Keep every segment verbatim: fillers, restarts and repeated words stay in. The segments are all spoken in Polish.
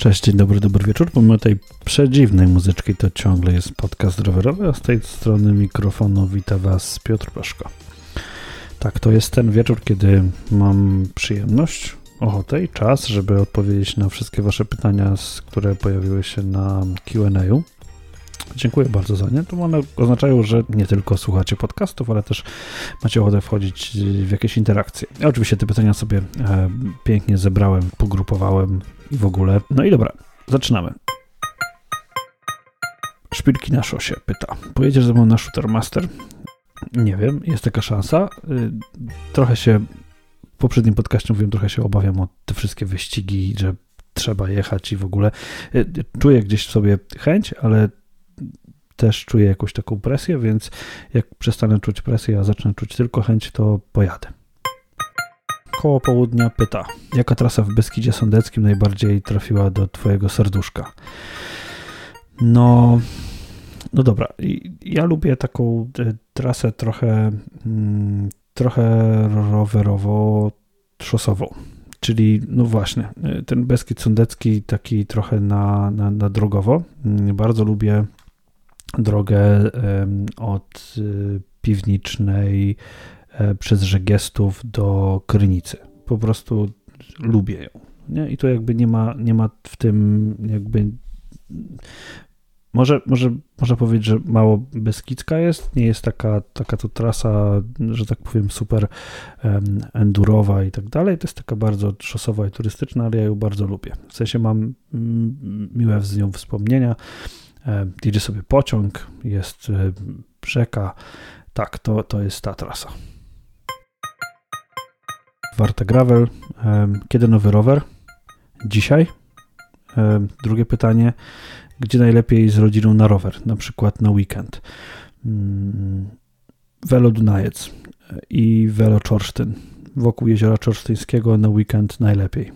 Cześć, dzień dobry, dobry wieczór. Pomimo tej przedziwnej muzyczki to ciągle jest podcast rowerowy, a z tej strony mikrofonu wita Was Piotr Peszko. Tak, to jest ten wieczór, kiedy mam przyjemność, ochotę i czas, żeby odpowiedzieć na wszystkie Wasze pytania, które pojawiły się na Q and A. Dziękuję bardzo za nie. To one oznaczają, że nie tylko słuchacie podcastów, ale też macie ochotę wchodzić w jakieś interakcje. Ja oczywiście te pytania sobie e, pięknie zebrałem, pogrupowałem i w ogóle. No i dobra, zaczynamy. Szpilki na szosie pyta. Pojedziesz ze mną na Shootermaster? Nie wiem, jest taka szansa. Trochę się, w poprzednim podcaście mówiłem, trochę się obawiam o te wszystkie wyścigi, że trzeba jechać i w ogóle. Czuję gdzieś w sobie chęć, ale też czuję jakąś taką presję, więc jak przestanę czuć presję, a zacznę czuć tylko chęć, to pojadę. Koło południa pyta, jaka trasa w Beskidzie Sądeckim najbardziej trafiła do twojego serduszka? No, no dobra, ja lubię taką trasę trochę, trochę rowerowo-szosową. Czyli, no właśnie, ten Beskid Sądecki taki trochę na, na, na drogowo. Bardzo lubię drogę od Piwnicznej przez Żegiestów do Krynicy. Po prostu lubię ją. Nie? I to jakby nie ma, nie ma w tym jakby... Może, może można powiedzieć, że mało beskidzka jest, nie jest taka, taka to trasa, że tak powiem, super um, endurowa i tak dalej. To jest taka bardzo szosowa i turystyczna, ale ja ją bardzo lubię. W sensie mam mm, miłe z nią wspomnienia. E, jedzie sobie pociąg, jest e, rzeka. Tak, to, to jest ta trasa. Warta Gravel. E, kiedy nowy rower? Dzisiaj. E, drugie pytanie. Gdzie najlepiej z rodziną na rower, na przykład na weekend? Velo Dunajec i Velo Czorsztyn. Wokół Jeziora Czorsztyńskiego na weekend najlepiej.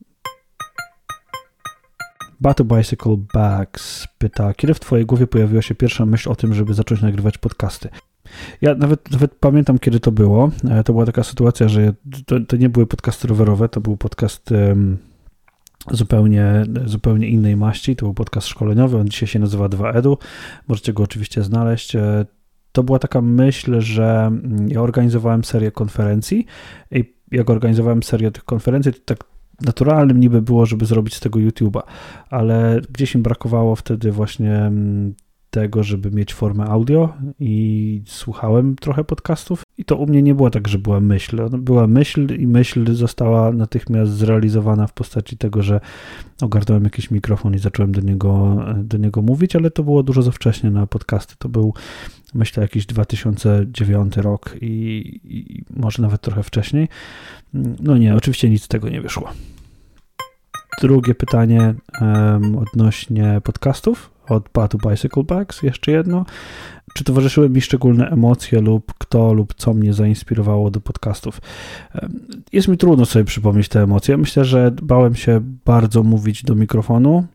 Batu Bicycle Bags pyta, kiedy w twojej głowie pojawiła się pierwsza myśl o tym, żeby zacząć nagrywać podcasty? Ja nawet, nawet pamiętam, kiedy to było. To była taka sytuacja, że to, to nie były podcasty rowerowe, to był podcast... Um, Zupełnie, zupełnie innej maści. To był podcast szkoleniowy, on dzisiaj się nazywa dwa edu. Możecie go oczywiście znaleźć. To była taka myśl, że ja organizowałem serię konferencji i jak organizowałem serię tych konferencji, to tak naturalnym niby było, żeby zrobić z tego YouTube'a, ale gdzieś im brakowało wtedy właśnie tego, żeby mieć formę audio i słuchałem trochę podcastów i to u mnie nie było tak, że była myśl. Była myśl i myśl została natychmiast zrealizowana w postaci tego, że ogarnąłem jakiś mikrofon i zacząłem do niego, do niego mówić, ale to było dużo za wcześnie na podcasty. To był, myślę, jakiś dwa tysiące dziewiąty rok i, i może nawet trochę wcześniej. No nie, oczywiście nic z tego nie wyszło. Drugie pytanie um, odnośnie podcastów od Batu Bicycle Bags, jeszcze jedno. Czy towarzyszyły mi szczególne emocje lub kto lub co mnie zainspirowało do podcastów? Jest mi trudno sobie przypomnieć te emocje. Myślę, że bałem się bardzo mówić do mikrofonu.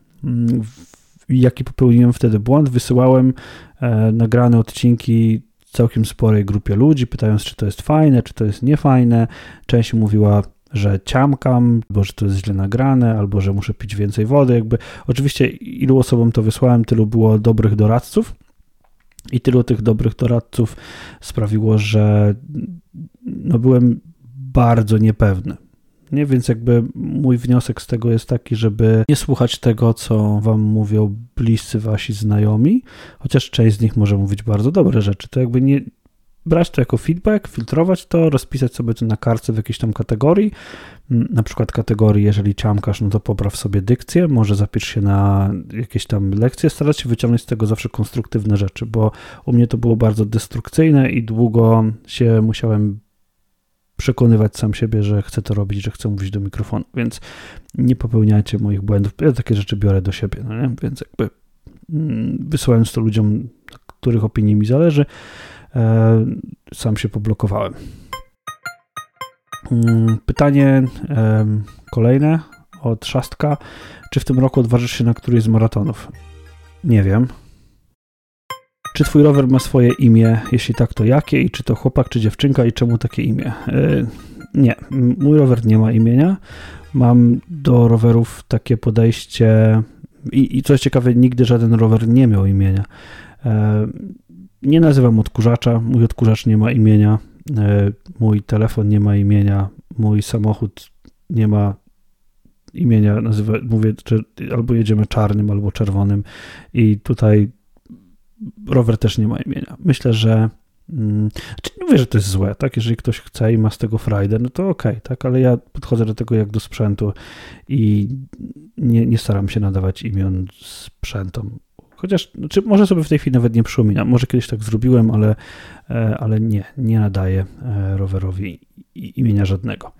Jaki popełniłem wtedy błąd? Wysyłałem e, nagrane odcinki całkiem sporej grupie ludzi, pytając, czy to jest fajne, czy to jest niefajne. Część mówiła, że ciamkam, albo że to jest źle nagrane, albo że muszę pić więcej wody. Jakby oczywiście ilu osobom to wysłałem, tylu było dobrych doradców i tylu tych dobrych doradców sprawiło, że no byłem bardzo niepewny. Nie? Więc jakby mój wniosek z tego jest taki, żeby nie słuchać tego, co wam mówią bliscy wasi znajomi, chociaż część z nich może mówić bardzo dobre rzeczy. To jakby nie brać to jako feedback, filtrować to, rozpisać sobie to na kartce w jakiejś tam kategorii, na przykład kategorii, jeżeli ciamkasz, no to popraw sobie dykcję, może zapisz się na jakieś tam lekcje, starać się wyciągnąć z tego zawsze konstruktywne rzeczy, bo u mnie to było bardzo destrukcyjne i długo się musiałem przekonywać sam siebie, że chcę to robić, że chcę mówić do mikrofonu, więc nie popełniajcie moich błędów. Ja takie rzeczy biorę do siebie, no nie? Więc jakby wysyłając to ludziom, których opinii mi zależy, sam się poblokowałem. Pytanie kolejne od Szastka. Czy w tym roku odważysz się na któryś z maratonów? Nie wiem. Czy twój rower ma swoje imię? Jeśli tak, to jakie? I czy to chłopak, czy dziewczynka? I czemu takie imię? Nie, mój rower nie ma imienia. Mam do rowerów takie podejście i, i co jest ciekawe, nigdy żaden rower nie miał imienia. E, nie nazywam odkurzacza, mój odkurzacz nie ma imienia, e, mój telefon nie ma imienia, mój samochód nie ma imienia, nazywa, mówię, czy albo jedziemy czarnym, albo czerwonym i tutaj rower też nie ma imienia. Myślę, że Hmm. nie mówię, że to jest złe, tak? Jeżeli ktoś chce i ma z tego frajdę, no to okej, okay, tak? Ale ja podchodzę do tego jak do sprzętu i nie, nie staram się nadawać imion sprzętom. Chociaż, znaczy może sobie w tej chwili nawet nie przypominam, może kiedyś tak zrobiłem, ale, ale nie, nie nadaję rowerowi imienia żadnego.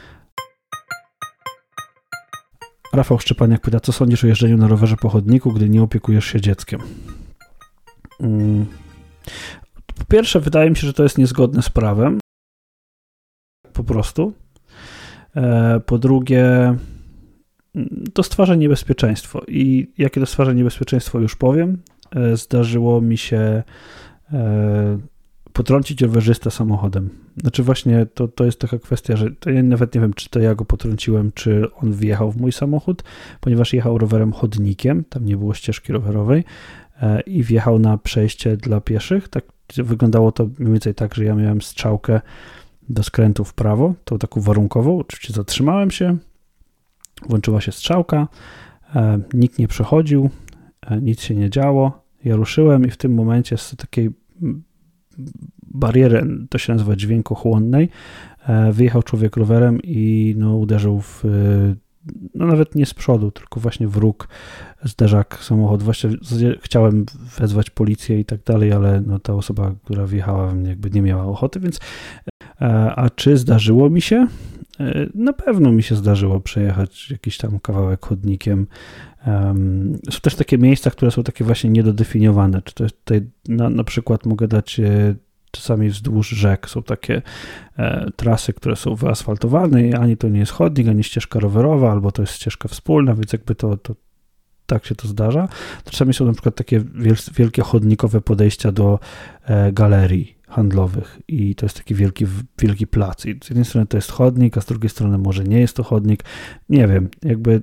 Rafał Szczepaniak pyta, co sądzisz o jeżdżeniu na rowerze po chodniku, gdy nie opiekujesz się dzieckiem? Hmm. Po pierwsze, wydaje mi się, że to jest niezgodne z prawem. Po prostu. Po drugie, to stwarza niebezpieczeństwo. I jakie to stwarza niebezpieczeństwo, już powiem. Zdarzyło mi się potrącić rowerzystę samochodem. Znaczy właśnie to, to jest taka kwestia, że to ja nawet nie wiem, czy to ja go potrąciłem, czy on wjechał w mój samochód, ponieważ jechał rowerem chodnikiem, tam nie było ścieżki rowerowej i wjechał na przejście dla pieszych. Tak wyglądało to mniej więcej tak, że ja miałem strzałkę do skrętu w prawo, tą taką warunkową. Oczywiście zatrzymałem się, włączyła się strzałka, e, nikt nie przechodził, e, nic się nie działo. Ja ruszyłem i w tym momencie z takiej bariery, to się nazywa dźwiękochłonnej, e, wyjechał człowiek rowerem i no, uderzył w, no nawet nie z przodu, tylko właśnie w róg, zderzak samochód. Właśnie chciałem wezwać policję i tak dalej, ale no, ta osoba, która wjechała we mnie, jakby nie miała ochoty, więc a czy zdarzyło mi się? Na pewno mi się zdarzyło przejechać jakiś tam kawałek chodnikiem. Są też takie miejsca, które są takie właśnie niedodefiniowane. Czy to jest tutaj na, na przykład mogę dać czasami wzdłuż rzek są takie e, trasy, które są wyasfaltowane i ani to nie jest chodnik, ani ścieżka rowerowa, albo to jest ścieżka wspólna, więc jakby to, to tak się to zdarza. Czasami są na przykład takie wielkie chodnikowe podejścia do e, galerii handlowych i to jest taki wielki, wielki plac. I z jednej strony to jest chodnik, a z drugiej strony może nie jest to chodnik. Nie wiem, jakby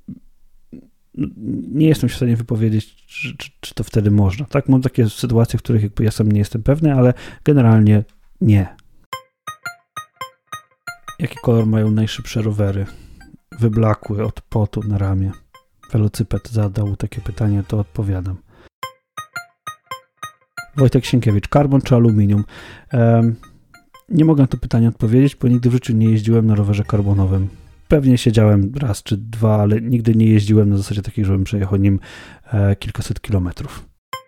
nie jestem w stanie wypowiedzieć, czy, czy, czy to wtedy można. Tak, mam takie sytuacje, w których jakby ja sam nie jestem pewny, ale generalnie nie. Jaki kolor mają najszybsze rowery? Wyblakły od potu na ramię. Velocyped zadał takie pytanie, to odpowiadam. Wojtek Sienkiewicz, karbon czy aluminium? Um, nie mogę na to pytanie odpowiedzieć, bo nigdy w życiu nie jeździłem na rowerze karbonowym. Pewnie siedziałem raz czy dwa, ale nigdy nie jeździłem na zasadzie takiej, żebym przejechał nim e, kilkaset kilometrów.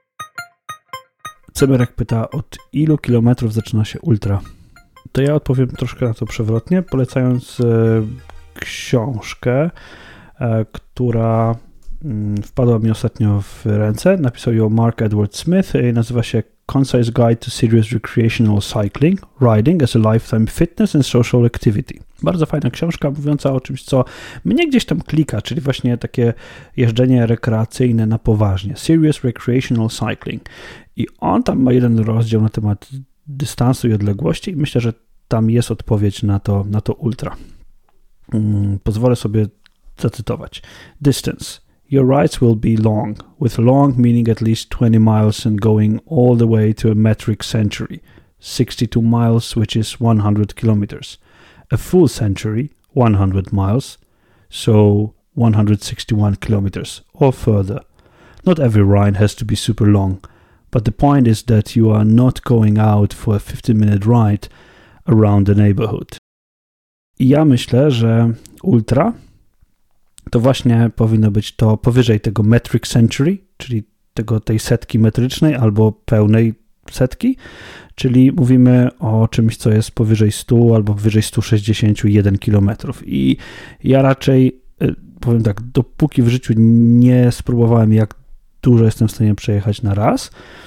Cemerek pyta, od ilu kilometrów zaczyna się ultra? To ja odpowiem troszkę na to przewrotnie, polecając e, książkę, e, która m, wpadła mi ostatnio w ręce. Napisał ją Mark Edward Smith i nazywa się Concise Guide to Serious Recreational Cycling, Riding as a Lifetime Fitness and Social Activity. Bardzo fajna książka mówiąca o czymś, co mnie gdzieś tam klika, czyli właśnie takie jeżdżenie rekreacyjne na poważnie. Serious Recreational Cycling. I on tam ma jeden rozdział na temat dystansu i odległości i myślę, że tam jest odpowiedź na to, na to ultra. Hmm, pozwolę sobie zacytować. Distance. Your rides will be long, with long meaning at least twenty miles and going all the way to a metric century, sixty-two miles, which is one hundred kilometers. A full century, one hundred miles, so one hundred sixty-one kilometers or further. Not every ride has to be super long, but the point is that you are not going out for a fifty minute ride around the neighborhood. I ja myślę, że ultra to właśnie powinno być to powyżej tego metric century, czyli tego, tej setki metrycznej albo pełnej setki, czyli mówimy o czymś, co jest powyżej stu albo powyżej sto sześćdziesiąt jeden kilometrów. I ja raczej, powiem tak, dopóki w życiu nie spróbowałem, jak dużo jestem w stanie przejechać na raz,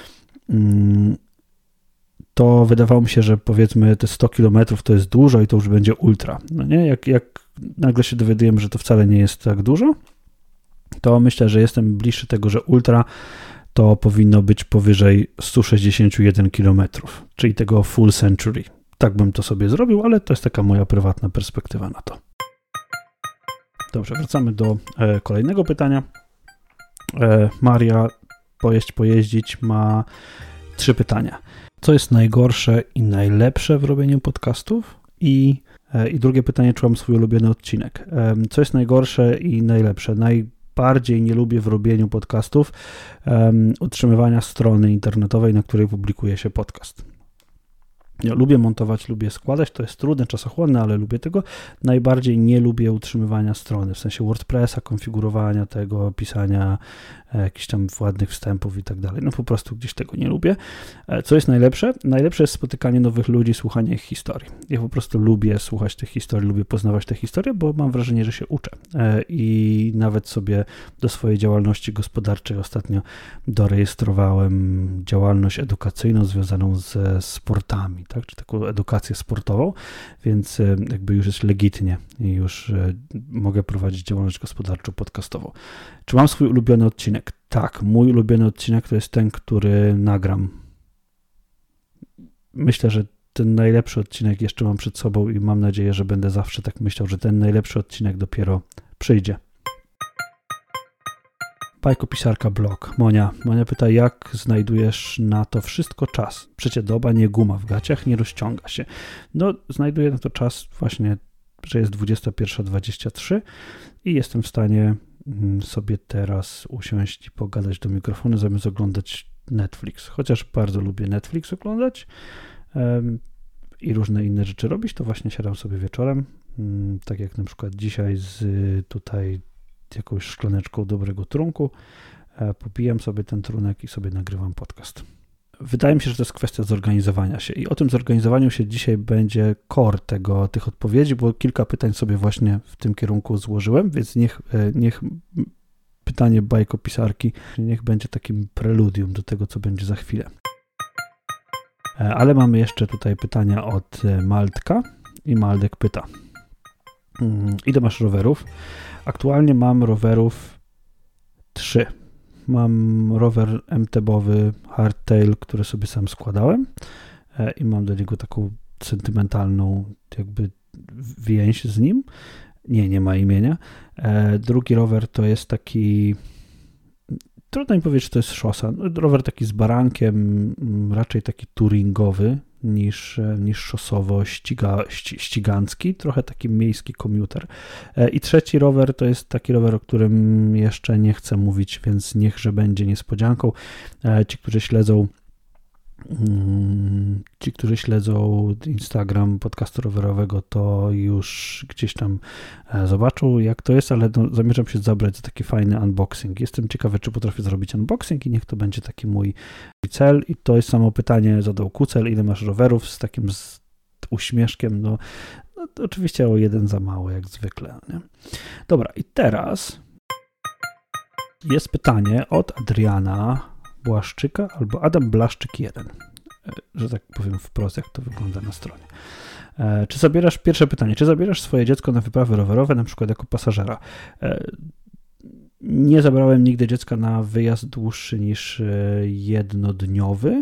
to wydawało mi się, że powiedzmy te sto kilometrów to jest dużo i to już będzie ultra. No nie? Jak, jak nagle się dowiadujemy, że to wcale nie jest tak dużo, to myślę, że jestem bliższy tego, że ultra to powinno być powyżej sto sześćdziesiąt jeden kilometrów, czyli tego full century. tak bym to sobie zrobił, ale to jest taka moja prywatna perspektywa na to. Dobrze, wracamy do e, kolejnego pytania. E, Maria, pojeść, pojeździć, ma trzy pytania. Co jest najgorsze i najlepsze w robieniu podcastów? I, e, i drugie pytanie, czy mam swój ulubiony odcinek? E, co jest najgorsze i najlepsze? Najbardziej nie lubię w robieniu podcastów e, utrzymywania strony internetowej, na której publikuje się podcast. Ja lubię montować, lubię składać, to jest trudne, czasochłonne, ale lubię tego. Najbardziej nie lubię utrzymywania strony, w sensie WordPressa, konfigurowania tego, pisania e, jakichś tam ładnych wstępów i tak dalej. No po prostu gdzieś tego nie lubię. E, co jest najlepsze? Najlepsze jest spotykanie nowych ludzi, słuchanie ich historii. Ja po prostu lubię słuchać tych historii, lubię poznawać te historie, bo mam wrażenie, że się uczę. E, I nawet sobie do swojej działalności gospodarczej ostatnio dorejestrowałem działalność edukacyjną związaną ze sportami. Tak, czy taką edukację sportową, więc jakby już jest legitnie i już mogę prowadzić działalność gospodarczą podcastową. Czy mam swój ulubiony odcinek? Tak, mój ulubiony odcinek to jest ten, który nagram. Myślę, że ten najlepszy odcinek jeszcze mam przed sobą i mam nadzieję, że będę zawsze tak myślał, że ten najlepszy odcinek dopiero przyjdzie. Bajkopisarka blog. Monia. Monia pyta, jak znajdujesz na to wszystko czas? Przecie doba nie guma w gaciach, nie rozciąga się. No, znajduję na to czas właśnie, że jest dwudziesta pierwsza dwadzieścia trzy i jestem w stanie sobie teraz usiąść i pogadać do mikrofonu, zamiast oglądać Netflix. Chociaż bardzo lubię Netflix oglądać um, i różne inne rzeczy robić, to właśnie siadam sobie wieczorem, um, tak jak na przykład dzisiaj z tutaj jakąś szklaneczką dobrego trunku, popijam sobie ten trunek i sobie nagrywam podcast. Wydaje mi się, że to jest kwestia zorganizowania się i o tym zorganizowaniu się dzisiaj będzie core tego, tych odpowiedzi, bo kilka pytań sobie właśnie w tym kierunku złożyłem, więc niech, niech pytanie bajkopisarki niech będzie takim preludium do tego, co będzie za chwilę. Ale mamy jeszcze tutaj pytania od Maltka i Maldek pyta: ile masz rowerów? Aktualnie mam rowerów trzy. Mam rower em te bowy Hardtail, który sobie sam składałem i mam do niego taką sentymentalną jakby więź z nim. Nie, nie ma imienia. Drugi rower to jest taki, trudno mi powiedzieć, że to jest szosa. Rower taki z barankiem, raczej taki touringowy niż, niż szosowo ściga, ścigancki, trochę taki miejski komuter. I trzeci rower to jest taki rower, o którym jeszcze nie chcę mówić, więc niechże będzie niespodzianką. Ci, którzy śledzą Ci, którzy śledzą Instagram podcastu rowerowego, to już gdzieś tam zobaczą, jak to jest, ale no, zamierzam się zabrać za taki fajny unboxing. Jestem ciekawy, czy potrafię zrobić unboxing i niech to będzie taki mój cel. I to jest samo pytanie, zadał Kucel, ile masz rowerów, z takim z uśmieszkiem, no, no to oczywiście o jeden za mało, jak zwykle. Nie? Dobra, i teraz jest pytanie od Adriana Błaszczyka albo Adam Blaszczyk jeden, że tak powiem wprost, jak to wygląda na stronie. Czy zabierasz, pierwsze pytanie, czy zabierasz swoje dziecko na wyprawy rowerowe, na przykład jako pasażera? Nie zabrałem nigdy dziecka na wyjazd dłuższy niż jednodniowy.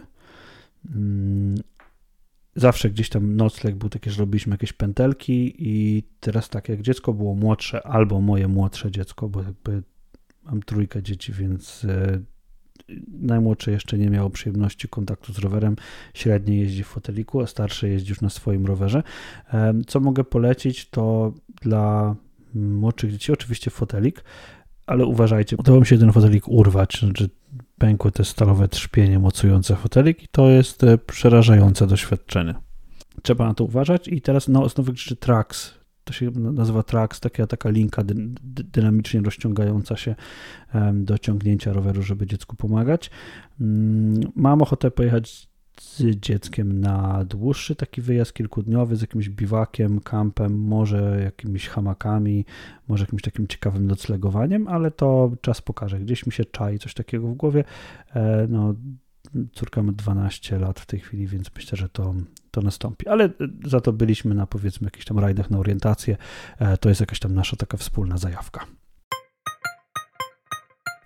Zawsze gdzieś tam nocleg był taki, że robiliśmy jakieś pętelki i teraz tak, jak dziecko było młodsze albo moje młodsze dziecko, bo jakby mam trójkę dzieci, więc najmłodsze jeszcze nie miało przyjemności kontaktu z rowerem, średnie jeździ w foteliku, a starsze jeździ już na swoim rowerze. Co mogę polecić, to dla młodszych dzieci oczywiście fotelik, ale uważajcie, udało mi się ten fotelik urwać, znaczy pękły te stalowe trzpienie mocujące fotelik i to jest przerażające doświadczenie. Trzeba na to uważać i teraz no, z nowych rzeczy Trax. To się nazywa Trax, taka, taka linka dy, dy, dynamicznie rozciągająca się um, do ciągnięcia roweru, żeby dziecku pomagać. Um, mam ochotę pojechać z dzieckiem na dłuższy taki wyjazd kilkudniowy z jakimś biwakiem, kampem, może jakimiś hamakami, może jakimś takim ciekawym noclegowaniem, ale to czas pokaże. Gdzieś mi się czai coś takiego w głowie. E, no, córka ma dwanaście lat w tej chwili, więc myślę, że to, to nastąpi. Ale za to byliśmy na powiedzmy jakichś tam rajdach na orientację. To jest jakaś tam nasza taka wspólna zajawka.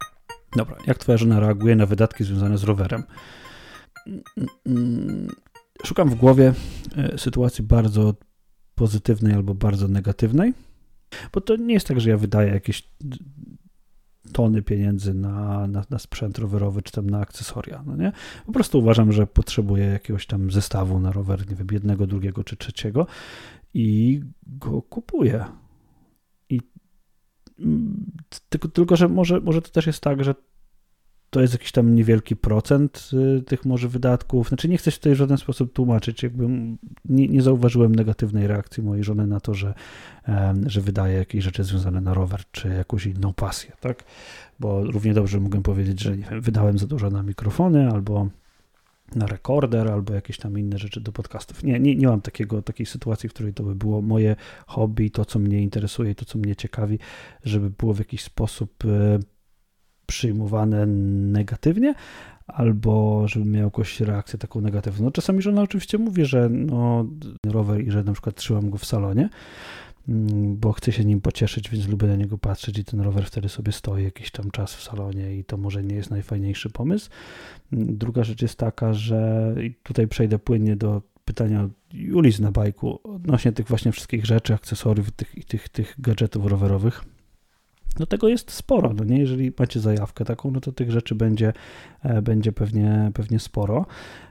Dobra, jak twoja żona reaguje na wydatki związane z rowerem? szukam w głowie sytuacji bardzo pozytywnej albo bardzo negatywnej, bo to nie jest tak, że ja wydaję jakieś tony pieniędzy na, na, na sprzęt rowerowy czy tam na akcesoria, no nie? Po prostu uważam, że potrzebuję jakiegoś tam zestawu na rower, nie wiem, jednego, drugiego czy trzeciego i go kupuję. I tylko, tylko że może, może to też jest tak, że to jest jakiś tam niewielki procent tych może wydatków. Znaczy nie chcę się tutaj w żaden sposób tłumaczyć, jakby nie, nie zauważyłem negatywnej reakcji mojej żony na to, że, że wydaje jakieś rzeczy związane na rower, czy jakąś inną pasję, tak? Bo równie dobrze mogę powiedzieć, że nie wiem, wydałem za dużo na mikrofony, albo na rekorder, albo jakieś tam inne rzeczy do podcastów. Nie, nie, nie mam takiego, takiej sytuacji, w której to by było moje hobby, to co mnie interesuje i to co mnie ciekawi, żeby było w jakiś sposób przyjmowane negatywnie, albo żebym miał jakąś reakcję taką negatywną. No czasami żona oczywiście mówi, że no rower i że na przykład trzymam go w salonie, bo chcę się nim pocieszyć, więc lubię na niego patrzeć i ten rower wtedy sobie stoi jakiś tam czas w salonie i to może nie jest najfajniejszy pomysł. Druga rzecz jest taka, że i tutaj przejdę płynnie do pytania Julii z Na Bajku odnośnie tych właśnie wszystkich rzeczy, akcesoriów tych, i tych, tych gadżetów rowerowych. No tego jest sporo, no nie? Jeżeli macie zajawkę taką, no to tych rzeczy będzie, będzie pewnie, pewnie sporo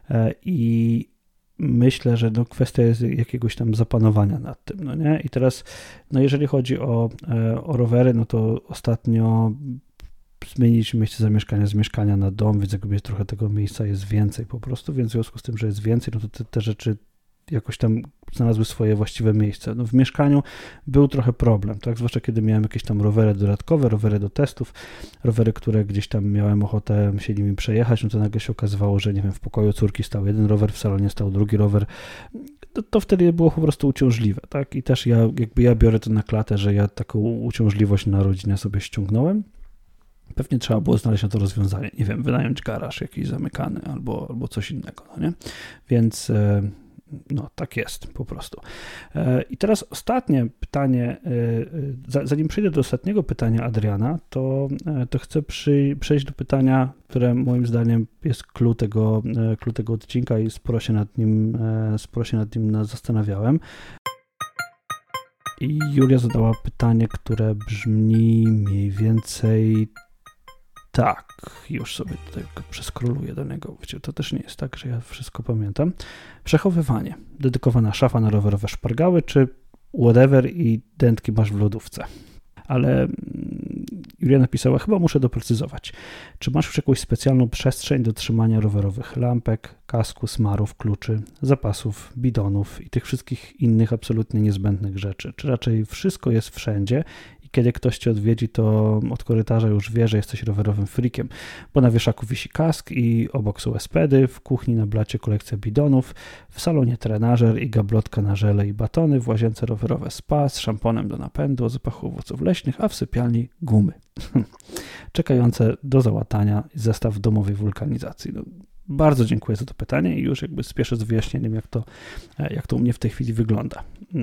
i myślę, że no kwestia jest jakiegoś tam zapanowania nad tym, no nie? I teraz, no jeżeli chodzi o, o rowery, no to ostatnio zmieniliśmy miejsce zamieszkania z mieszkania na dom, więc jakby trochę tego miejsca jest więcej po prostu, więc w związku z tym, że jest więcej, no to te, te rzeczy jakoś tam znalazły swoje właściwe miejsce. No w mieszkaniu był trochę problem, tak? Zwłaszcza kiedy miałem jakieś tam rowery dodatkowe, rowery do testów, rowery, które gdzieś tam miałem ochotę się nimi przejechać, no to nagle się okazywało, że nie wiem, w pokoju córki stał jeden rower, w salonie stał drugi rower. To, to wtedy było po prostu uciążliwe, tak? I też ja, jakby ja biorę to na klatę, że ja taką uciążliwość na rodzinę sobie ściągnąłem. Pewnie trzeba było znaleźć na to rozwiązanie. Nie wiem, wynająć garaż jakiś zamykany albo, albo coś innego, no nie? Więc no tak jest po prostu. I teraz ostatnie pytanie, zanim przejdę do ostatniego pytania Adriana, to, to chcę przy, przejść do pytania, które moim zdaniem jest clue tego, clue tego odcinka i sporo się nad nim, sporo się nad nim zastanawiałem. I Julia zadała pytanie, które brzmi mniej więcej tak, już sobie tutaj przeskroluję do niego. Wiecie, to też nie jest tak, że ja wszystko pamiętam. Przechowywanie. Dedykowana szafa na rowerowe szpargały, czy whatever i dętki masz w lodówce. Ale Julia napisała, chyba muszę doprecyzować. Czy masz już jakąś specjalną przestrzeń do trzymania rowerowych lampek, kasku, smarów, kluczy, zapasów, bidonów i tych wszystkich innych absolutnie niezbędnych rzeczy? Czy raczej wszystko jest wszędzie i kiedy ktoś cię odwiedzi, to od korytarza już wie, że jesteś rowerowym freakiem, bo na wieszaku wisi kask i obok są espedy, w kuchni na blacie kolekcja bidonów, w salonie trenażer i gablotka na żele i batony, w łazience rowerowe spa z szamponem do napędu o zapachu owoców leśnych, a w sypialni gumy. Czekające do załatania zestaw domowej wulkanizacji. No, bardzo dziękuję za to pytanie i już jakby spieszę z wyjaśnieniem, jak to, jak to u mnie w tej chwili wygląda.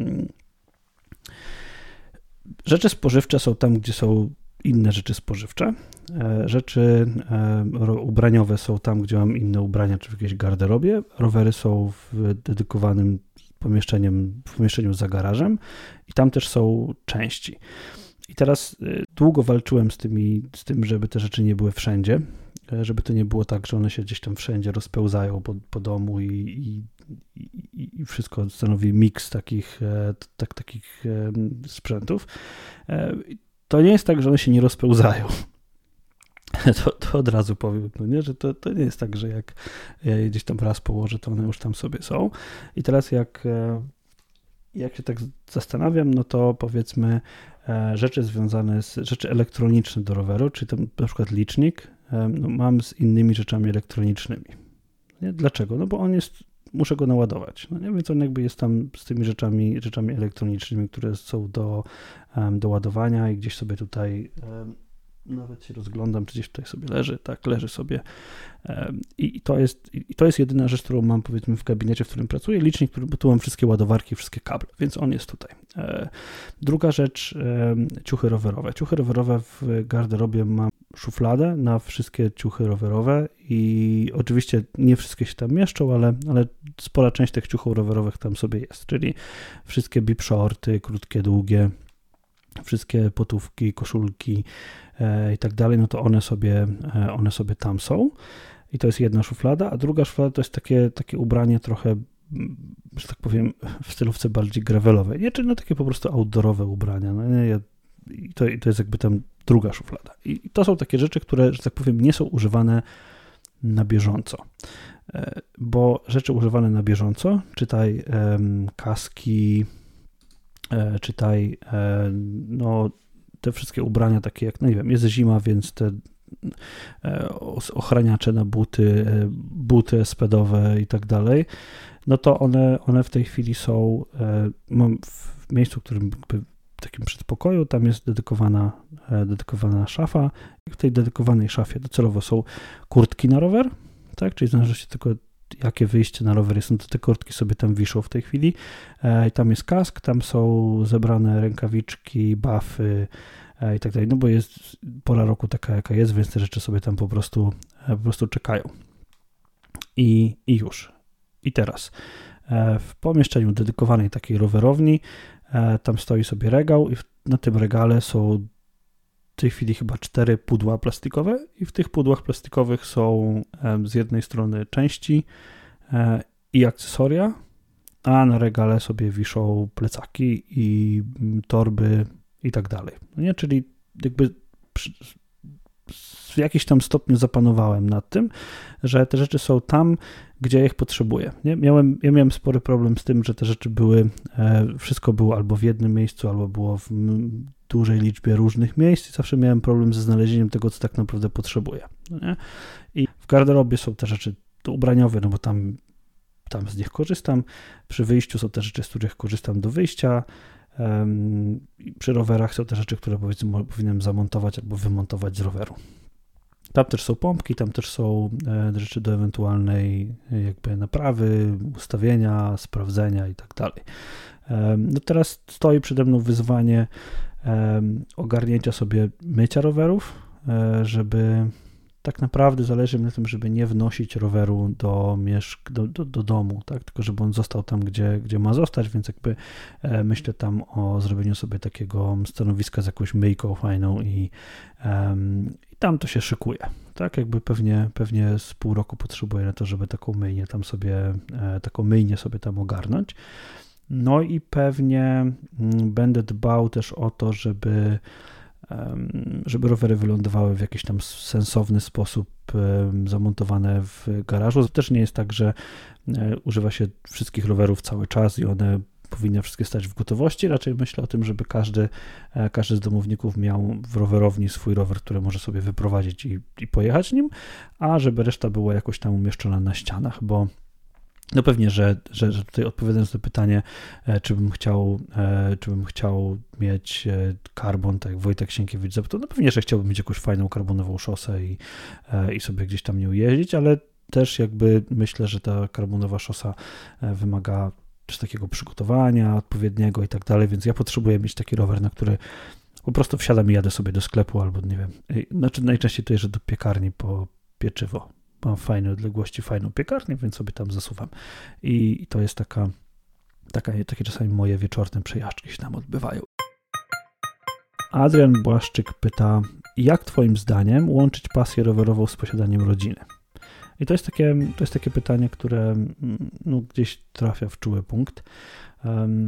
Rzeczy spożywcze są tam, gdzie są inne rzeczy spożywcze. Rzeczy ubraniowe są tam, gdzie mam inne ubrania, czy w jakiejś garderobie. Rowery są w dedykowanym pomieszczeniem, w pomieszczeniu za garażem i tam też są części. I teraz długo walczyłem z, tymi, z tym, żeby te rzeczy nie były wszędzie, żeby to nie było tak, że one się gdzieś tam wszędzie rozpełzają po, po domu i, i, i, i wszystko stanowi miks takich, tak, takich sprzętów. To nie jest tak, że one się nie rozpełzają. To, to od razu powiem, no nie, że to, to nie jest tak, że jak ja je gdzieś tam raz położę, to one już tam sobie są. I teraz jak, jak się tak zastanawiam, no to powiedzmy rzeczy związane z, rzeczy elektroniczne do roweru, czyli tam na przykład licznik, no mam z innymi rzeczami elektronicznymi. Nie? Dlaczego? No bo on jest, muszę go naładować. No nie? Więc on jakby jest tam z tymi rzeczami, rzeczami elektronicznymi, które są do, do ładowania i gdzieś sobie tutaj nawet się rozglądam, czy gdzieś tutaj sobie leży, tak, leży sobie i to jest, i to jest jedyna rzecz, którą mam powiedzmy w gabinecie, w którym pracuję, licznik, który, bo tu mam wszystkie ładowarki, wszystkie kable, więc on jest tutaj. Druga rzecz, ciuchy rowerowe. Ciuchy rowerowe w garderobie mam szufladę na wszystkie ciuchy rowerowe i oczywiście nie wszystkie się tam mieszczą, ale, ale spora część tych ciuchów rowerowych tam sobie jest, czyli wszystkie bib shorty, krótkie, długie, wszystkie potówki, koszulki e, i tak dalej, no to one sobie, e, one sobie tam są i to jest jedna szuflada, a druga szuflada to jest takie, takie ubranie trochę, że tak powiem, w stylówce bardziej gravelowej, nie, czyli no takie po prostu outdoorowe ubrania, no nie, ja, i to, i to jest jakby tam druga szuflada. I to są takie rzeczy, które, że tak powiem, nie są używane na bieżąco, e, bo rzeczy używane na bieżąco, czytaj em, kaski, e, czytaj e, no te wszystkie ubrania takie jak, no nie wiem, jest zima, więc te e, ochraniacze na buty, e, buty spedowe i tak dalej, no to one, one w tej chwili są, e, mam w miejscu, w którym jakby w takim przedpokoju, tam jest dedykowana, e, dedykowana szafa i w tej dedykowanej szafie docelowo są kurtki na rower, tak, czyli w zależności tylko jakie wyjście na rower jest, no to te kurtki sobie tam wiszą w tej chwili e, i tam jest kask, tam są zebrane rękawiczki, buffy e, i tak dalej, no bo jest pora roku taka jaka jest, więc te rzeczy sobie tam po prostu, e, po prostu czekają i, i już. I teraz e, w pomieszczeniu dedykowanej takiej rowerowni e, tam stoi sobie regał i w, na tym regale są w tej chwili chyba cztery pudła plastikowe i w tych pudłach plastikowych są e, z jednej strony części e, i akcesoria, a na regale sobie wiszą plecaki i m, torby i tak dalej. No nie? Czyli jakby przy, w jakimś tam stopniu zapanowałem nad tym, że te rzeczy są tam, gdzie ja ich potrzebuję. Nie? Miałem, ja miałem spory problem z tym, że te rzeczy były, e, wszystko było albo w jednym miejscu, albo było w m, dużej liczbie różnych miejsc i zawsze miałem problem ze znalezieniem tego, co tak naprawdę potrzebuję. No nie? I w garderobie są te rzeczy ubraniowe, no bo tam, tam z nich korzystam. Przy wyjściu są te rzeczy, z których korzystam do wyjścia. Um, przy rowerach są te rzeczy, które powiedzmy powinienem zamontować albo wymontować z roweru. Tam też są pompki, tam też są e, rzeczy do ewentualnej jakby naprawy, ustawienia, sprawdzenia i tak dalej. E, no teraz stoi przede mną wyzwanie e, ogarnięcia sobie mycia rowerów, e, żeby tak naprawdę zależy mi na tym, żeby nie wnosić roweru do, mieszk- do, do, do domu, tak? Tylko żeby on został tam, gdzie, gdzie ma zostać, więc jakby e, myślę tam o zrobieniu sobie takiego stanowiska z jakąś myjką fajną i, um, i tam to się szykuje, tak? Jakby pewnie, pewnie z pół roku potrzebuję na to, żeby taką myjnię tam sobie, e, taką myjnię sobie tam ogarnąć. No i pewnie m, będę dbał też o to, żeby żeby rowery wylądowały w jakiś tam sensowny sposób zamontowane w garażu. To też nie jest tak, że używa się wszystkich rowerów cały czas i one powinny wszystkie stać w gotowości. Raczej myślę o tym, żeby każdy, każdy z domowników miał w rowerowni swój rower, który może sobie wyprowadzić i, i pojechać nim, a żeby reszta była jakoś tam umieszczona na ścianach, bo no pewnie, że, że, że tutaj odpowiadając na pytanie, czy bym chciał, czy bym chciał mieć karbon, tak jak Wojtek Sienkiewicz zapytał, no pewnie, że chciałbym mieć jakąś fajną karbonową szosę i, i sobie gdzieś tam nią jeździć, ale też jakby myślę, że ta karbonowa szosa wymaga też takiego przygotowania odpowiedniego i tak dalej, więc ja potrzebuję mieć taki rower, na który po prostu wsiadam i jadę sobie do sklepu albo nie wiem, znaczy najczęściej to jeżdżę do piekarni po pieczywo. Mam fajne odległości, fajną piekarnię, więc sobie tam zasuwam. I, i to jest taka, taka, takie czasami moje wieczorne przejażdżki się tam odbywają. Adrian Błaszczyk pyta, jak twoim zdaniem łączyć pasję rowerową z posiadaniem rodziny? I to jest takie, to jest takie pytanie, które no, gdzieś trafia w czuły punkt. Um,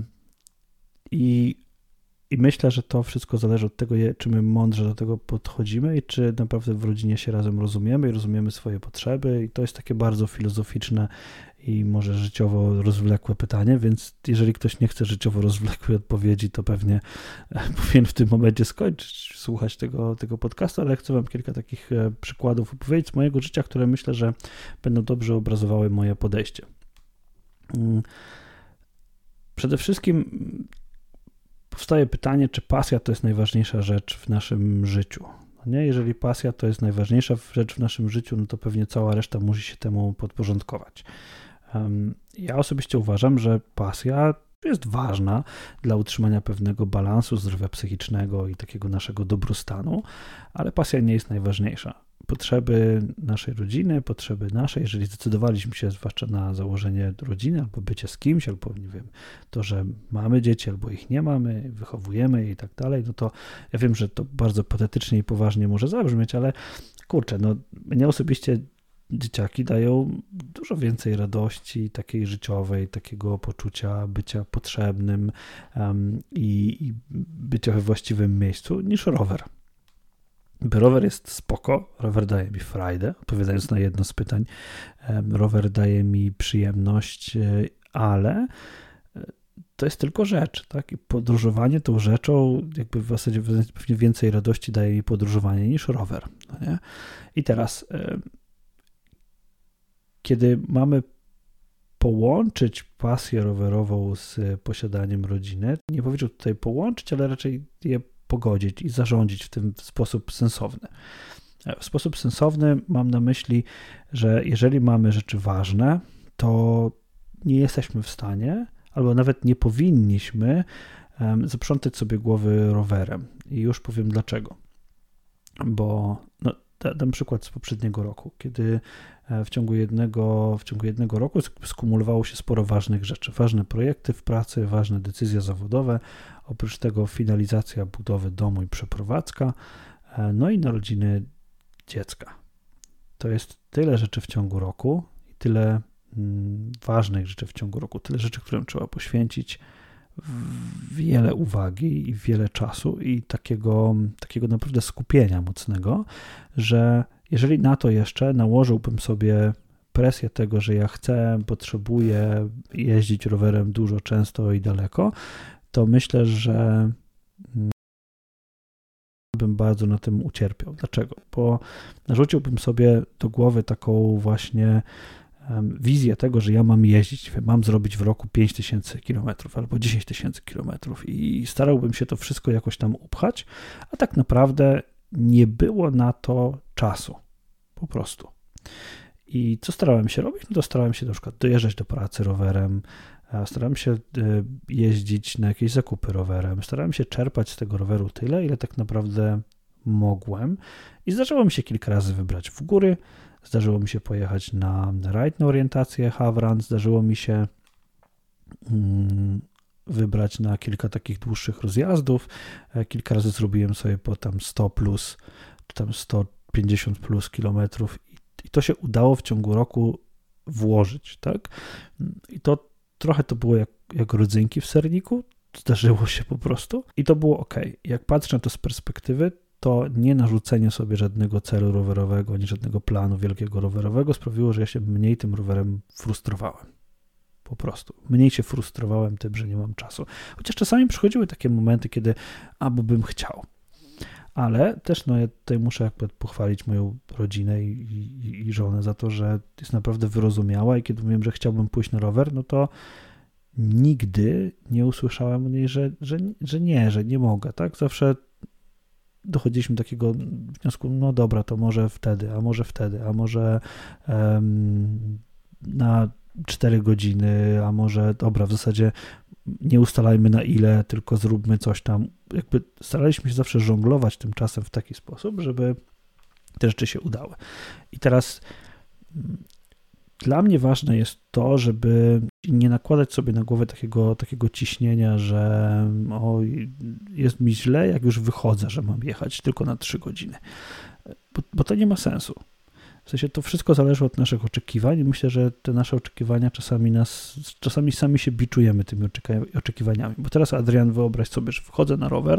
i I myślę, że to wszystko zależy od tego, czy my mądrze do tego podchodzimy i czy naprawdę w rodzinie się razem rozumiemy i rozumiemy swoje potrzeby. I to jest takie bardzo filozoficzne i może życiowo rozwlekłe pytanie, więc jeżeli ktoś nie chce życiowo rozwlekłej odpowiedzi, to pewnie powinien w tym momencie skończyć słuchać tego, tego podcastu, ale chcę wam kilka takich przykładów opowiedzieć z mojego życia, które myślę, że będą dobrze obrazowały moje podejście. Przede wszystkim powstaje pytanie, czy pasja to jest najważniejsza rzecz w naszym życiu. No nie? Jeżeli pasja to jest najważniejsza rzecz w naszym życiu, no to pewnie cała reszta musi się temu podporządkować. Um, ja osobiście uważam, że pasja jest ważna dla utrzymania pewnego balansu zdrowia psychicznego i takiego naszego dobrostanu, ale pasja nie jest najważniejsza. Potrzeby naszej rodziny, potrzeby nasze, jeżeli zdecydowaliśmy się zwłaszcza na założenie rodziny, albo bycie z kimś, albo nie wiem, to, że mamy dzieci, albo ich nie mamy, wychowujemy je i tak dalej, no to ja wiem, że to bardzo patetycznie i poważnie może zabrzmieć, ale kurczę, no mnie osobiście dzieciaki dają dużo więcej radości takiej życiowej, takiego poczucia bycia potrzebnym um, i, i bycia we właściwym miejscu niż rower. Rower jest spoko, rower daje mi frajdę, odpowiadając na jedno z pytań, rower daje mi przyjemność, ale to jest tylko rzecz, tak? I podróżowanie tą rzeczą, jakby w zasadzie pewnie więcej radości daje mi podróżowanie niż rower. No nie? I teraz, kiedy mamy połączyć pasję rowerową z posiadaniem rodziny, nie powiedział tutaj połączyć, ale raczej je pogodzić i zarządzić w tym sposób sensowny. W sposób sensowny mam na myśli, że jeżeli mamy rzeczy ważne, to nie jesteśmy w stanie, albo nawet nie powinniśmy um, zaprzątać sobie głowy rowerem. I już powiem dlaczego. Bo no, dam przykład z poprzedniego roku, kiedy w ciągu jednego, w ciągu jednego roku skumulowało się sporo ważnych rzeczy. Ważne projekty w pracy, ważne decyzje zawodowe, oprócz tego finalizacja budowy domu i przeprowadzka, no i narodziny dziecka. To jest tyle rzeczy w ciągu roku i tyle mm, ważnych rzeczy w ciągu roku, tyle rzeczy, którym trzeba poświęcić wiele uwagi i wiele czasu i takiego, takiego naprawdę skupienia mocnego, że jeżeli na to jeszcze nałożyłbym sobie presję tego, że ja chcę, potrzebuję jeździć rowerem dużo, często i daleko, to myślę, że bym bardzo na tym ucierpiał. Dlaczego? Bo narzuciłbym sobie do głowy taką właśnie wizję tego, że ja mam jeździć, mam zrobić w roku pięć tysięcy kilometrów albo dziesięć tysięcy kilometrów i starałbym się to wszystko jakoś tam upchać, a tak naprawdę nie było na to czasu. Po prostu. I co starałem się robić? No to starałem się na przykład dojeżdżać do pracy rowerem, starałem się jeździć na jakieś zakupy rowerem, starałem się czerpać z tego roweru tyle, ile tak naprawdę mogłem i zdarzyło mi się kilka razy wybrać w góry, zdarzyło mi się pojechać na rajd na orientację Havran, zdarzyło mi się mm, wybrać na kilka takich dłuższych rozjazdów, kilka razy zrobiłem sobie po tam sto plus, czy tam sto pięćdziesiąt plus kilometrów i, i to się udało w ciągu roku włożyć, tak? I to trochę to było jak, jak rodzynki w serniku, zdarzyło się po prostu i to było ok. Jak patrzę na to z perspektywy, to nie narzucenie sobie żadnego celu rowerowego, ani żadnego planu wielkiego rowerowego sprawiło, że ja się mniej tym rowerem frustrowałem. Po prostu. Mniej się frustrowałem tym, że nie mam czasu. Chociaż czasami przychodziły takie momenty, kiedy albo bym chciał. Ale też no, ja tutaj muszę jakby pochwalić moją rodzinę i, i, i żonę za to, że jest naprawdę wyrozumiała i kiedy mówiłem, że chciałbym pójść na rower, no to nigdy nie usłyszałem od niej, że, że, że nie, że nie mogę. Tak? Zawsze dochodziliśmy do takiego wniosku, no dobra, to może wtedy, a może wtedy, a może um, na cztery godziny, a może dobra, w zasadzie nie ustalajmy na ile, tylko zróbmy coś tam. Jakby staraliśmy się zawsze żonglować tym czasem w taki sposób, żeby te rzeczy się udały. I teraz dla mnie ważne jest to, żeby nie nakładać sobie na głowę takiego, takiego ciśnienia, że o, jest mi źle, jak już wychodzę, że mam jechać tylko na trzy godziny. Bo, bo to nie ma sensu. W sensie to wszystko zależy od naszych oczekiwań i myślę, że te nasze oczekiwania czasami nas, czasami sami się biczujemy tymi oczekiwaniami. Bo teraz, Adrian, wyobraź sobie, że wchodzę na rower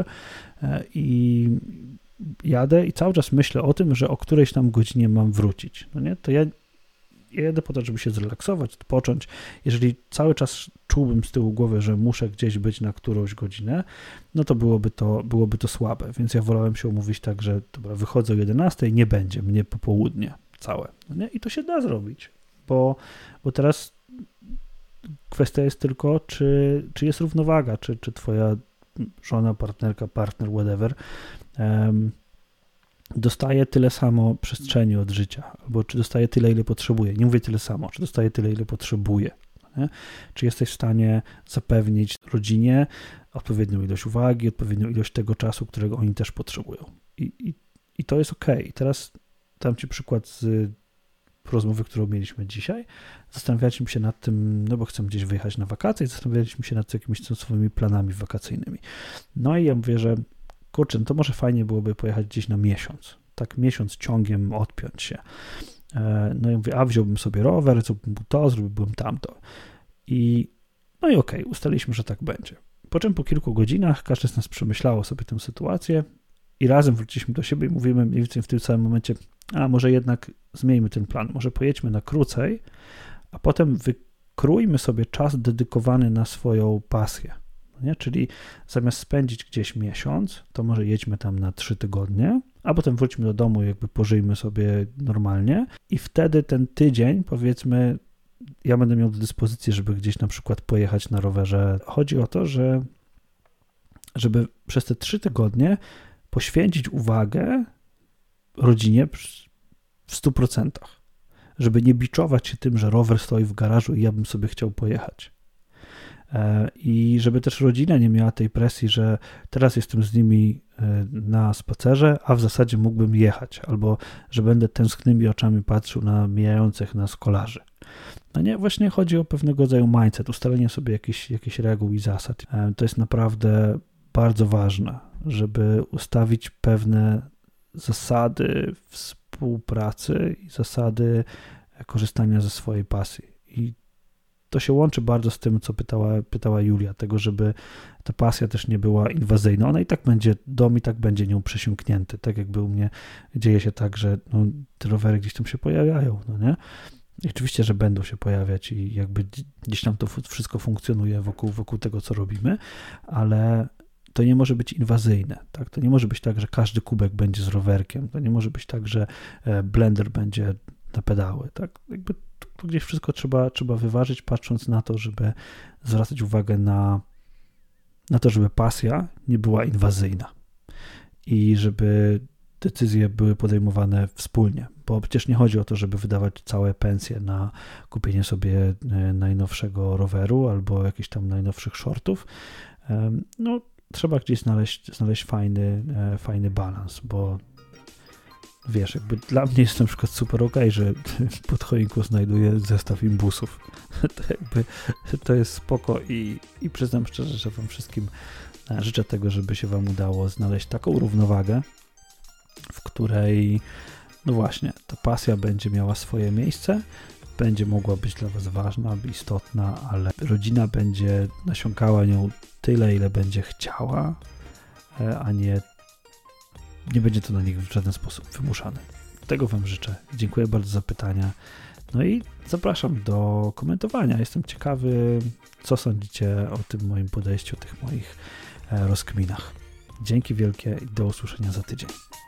i jadę i cały czas myślę o tym, że o którejś tam godzinie mam wrócić. No nie? To ja Ja jadę po to, żeby się zrelaksować, odpocząć. Jeżeli cały czas czułbym z tyłu głowy, że muszę gdzieś być na którąś godzinę, no to byłoby to, byłoby to słabe. Więc ja wolałem się umówić tak, że dobra, wychodzę o jedenastej, nie będzie mnie popołudnie całe. No nie? I to się da zrobić, bo, bo teraz kwestia jest tylko, czy, czy jest równowaga, czy, czy twoja żona, partnerka, partner, whatever, um, dostaje tyle samo przestrzeni od życia, albo czy dostaje tyle, ile potrzebuje. Nie mówię tyle samo, czy dostaje tyle, ile potrzebuje. Nie? Czy jesteś w stanie zapewnić rodzinie odpowiednią ilość uwagi, odpowiednią ilość tego czasu, którego oni też potrzebują. I, i, i to jest okej. Okay. I teraz dam Ci przykład z rozmowy, którą mieliśmy dzisiaj. Zastanawialiśmy się nad tym, no bo chcemy gdzieś wyjechać na wakacje i zastanawialiśmy się nad jakimiś swoimi planami wakacyjnymi. No i ja mówię, że kurczę, no to może fajnie byłoby pojechać gdzieś na miesiąc. Tak miesiąc ciągiem odpiąć się. No i mówię, a wziąłbym sobie rower, zrobiłbym to, zrobiłbym tamto. I no i okej, okay, ustaliliśmy, że tak będzie. Po czym po kilku godzinach każdy z nas przemyślało sobie tę sytuację i razem wróciliśmy do siebie i mówimy mniej więcej w tym samym momencie, a może jednak zmieńmy ten plan, może pojedźmy na krócej, a potem wykrójmy sobie czas dedykowany na swoją pasję. Nie? Czyli zamiast spędzić gdzieś miesiąc, to może jedźmy tam na trzy tygodnie, a potem wróćmy do domu i jakby pożyjmy sobie normalnie i wtedy ten tydzień, powiedzmy, ja będę miał do dyspozycji, żeby gdzieś na przykład pojechać na rowerze. Chodzi o to, że żeby przez te trzy tygodnie poświęcić uwagę rodzinie w stu procentach, żeby nie biczować się tym, że rower stoi w garażu i ja bym sobie chciał pojechać. I żeby też rodzina nie miała tej presji, że teraz jestem z nimi na spacerze, a w zasadzie mógłbym jechać, albo że będę tęsknymi oczami patrzył na mijających nas kolarzy. No nie, właśnie chodzi o pewnego rodzaju mindset, ustalenie sobie jakichś, jakichś reguł i zasad. To jest naprawdę bardzo ważne, żeby ustawić pewne zasady współpracy i zasady korzystania ze swojej pasji. I to się łączy bardzo z tym, co pytała, pytała Julia, tego, żeby ta pasja też nie była inwazyjna. Ona i tak będzie, dom i tak będzie nią przesiąknięty. Tak jakby u mnie dzieje się tak, że no, te rowery gdzieś tam się pojawiają, no nie? I oczywiście, że będą się pojawiać i jakby gdzieś tam to wszystko funkcjonuje wokół, wokół tego, co robimy, ale to nie może być inwazyjne, tak? To nie może być tak, że każdy kubek będzie z rowerkiem, to nie może być tak, że blender będzie na pedały, tak? Jakby to gdzieś wszystko trzeba, trzeba wyważyć, patrząc na to, żeby zwracać uwagę na, na to, żeby pasja nie była inwazyjna i żeby decyzje były podejmowane wspólnie, bo przecież nie chodzi o to, żeby wydawać całe pensje na kupienie sobie najnowszego roweru albo jakichś tam najnowszych shortów. No, trzeba gdzieś znaleźć, znaleźć fajny, fajny balans, bo wiesz, jakby dla mnie jest na przykład super okej, że pod choinką znajduję zestaw imbusów. To jakby to jest spoko i, i przyznam szczerze, że wam wszystkim życzę tego, żeby się wam udało znaleźć taką równowagę, w której no właśnie, ta pasja będzie miała swoje miejsce, będzie mogła być dla was ważna, istotna, ale rodzina będzie nasiąkała nią tyle, ile będzie chciała, a nie nie będzie to na nich w żaden sposób wymuszane. Tego wam życzę. Dziękuję bardzo za pytania. No i zapraszam do komentowania. Jestem ciekawy, co sądzicie o tym moim podejściu, o tych moich rozkminach. Dzięki wielkie i do usłyszenia za tydzień.